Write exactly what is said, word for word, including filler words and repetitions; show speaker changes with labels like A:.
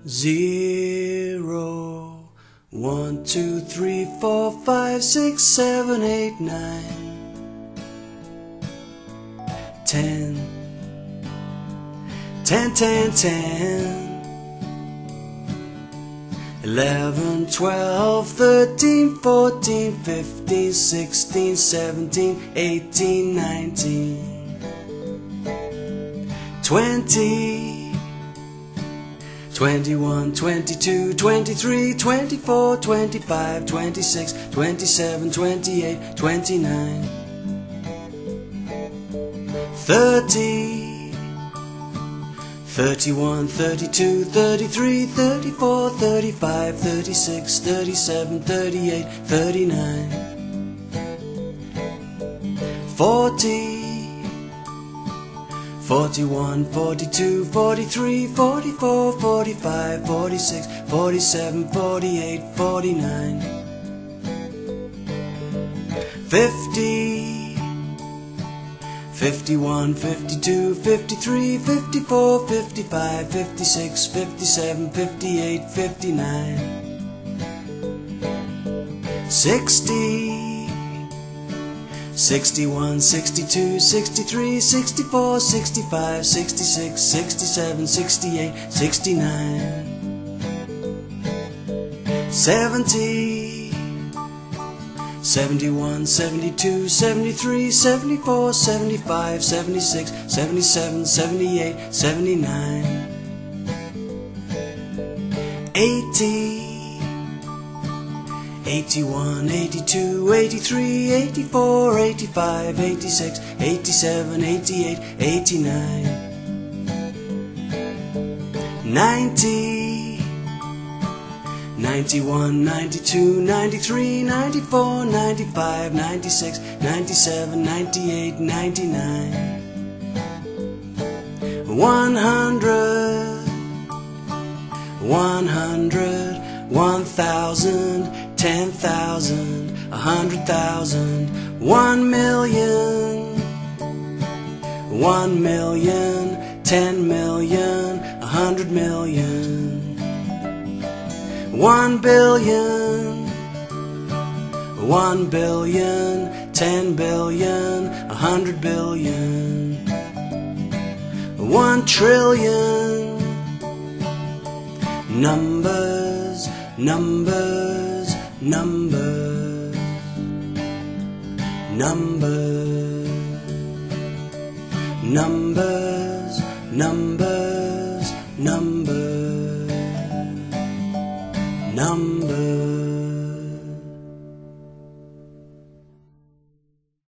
A: Zero, one, two, three, four, five, six, seven, eight, nine, ten, ten, ten, ten, eleven, twelve, thirteen, fourteen, fifteen, sixteen, seventeen, eighteen, nineteen, twenty, twenty-one, twenty-two, twenty-three, twenty-four, twenty-five, twenty-six, twenty-seven, twenty-eight, twenty-nine, thirty, thirty-one, thirty-two, thirty-three, thirty-four, thirty-five, thirty-six, thirty-seven, thirty-eight, thirty-nine, forty, forty-one, forty-two, forty-three, forty-four, forty-five, forty-six, forty-seven, forty-eight, forty-nine, fifty, fifty-one, fifty-two, fifty-three, fifty-four, fifty-five, fifty-six, fifty-seven, fifty-eight, fifty-nine, sixty, sixty-one, sixty-two, sixty-three, sixty-four, sixty-five, sixty-six, sixty-seven, sixty-eight, sixty-nine, seventy, seventy-one, seventy-two, seventy-three, seventy-four, seventy-five, seventy-six, seventy-seven, seventy-eight, seventy-nine, eighty, eighty-one, eighty-two, eighty-three, eighty-four, eighty-five, eighty-six, eighty-seven, eighty-eight, eighty-nine, ninety, ninety-one, ninety-two, ninety-three, ninety-four, ninety-five, ninety-six, ninety-seven, ninety-eight, ninety-nine, one hundred, one hundred, one thousand, ten thousand, a hundred thousand, one million, one million, ten million, a hundred million, one billion, one billion, ten billion, a hundred billion, one trillion, numbers, numbers, numbers, numbers, numbers, numbers, numbers, numbers.